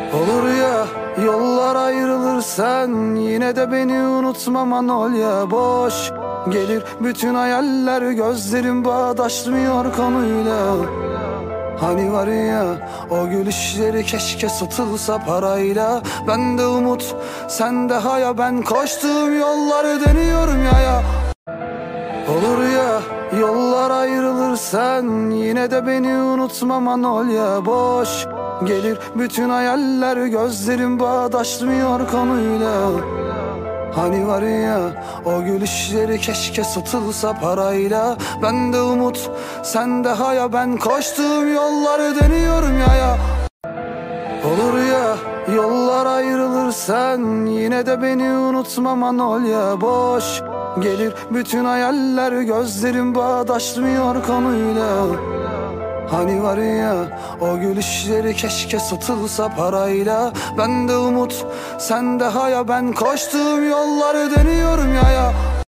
Olur ya yollar ayrılır, sen yine de beni unutmaman ol ya. Boş gelir bütün hayaller, gözlerim bağdaşmıyor konuyla. Hani var ya o gülüşleri keşke satılsa parayla. Ben de umut, sen de haya, ben koştuğum yolları dönüyorum ya. Olur ya yollar ayrılır, sen yine de beni unutmaman ol ya. Boş gelir bütün hayaller, gözlerim bağdaşmıyor konuyla. Hani var ya o gülüşleri keşke satılsa parayla. Ben de umut, sen de haya, ben koştuğum yolları dönüyorum ya. Olur ya yollar ayrılır, sen yine de beni unutmaman ol ya. Boş gelir bütün hayaller, gözlerim bağdaşmıyor konuyla. Hani var ya o gülüşleri keşke satılsa parayla. Ben de umut, sen de haya, ben koştuğum yolları dönüyorum ya.